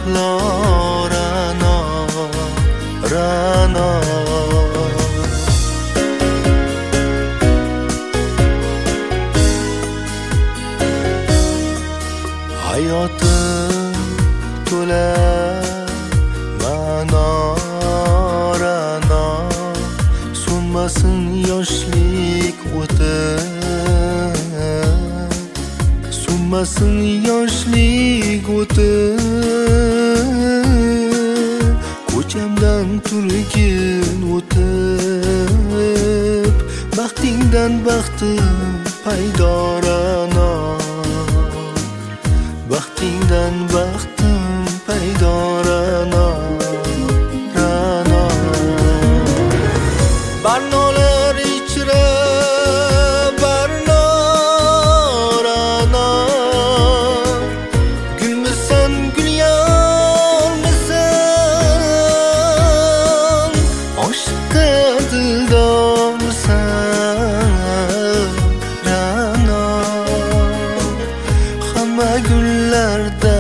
mahlo Ra'no, Ra'no. Hayotim to'la ma'no, Ra'no. So'nmasin yoshlik o'ti, so'nmasin yoshlik o'ti. Ko'chamdan turgin o'tib, baxtingdan baxtim paydo Ra'no, baxtingdan baxtim paydo Ra'no, Ra'no. Barnolar ichra barno, Ra'no. Gulmisan, gulyonmisan, oshiqqa dildormisan, Ra'no. Hamma gullarda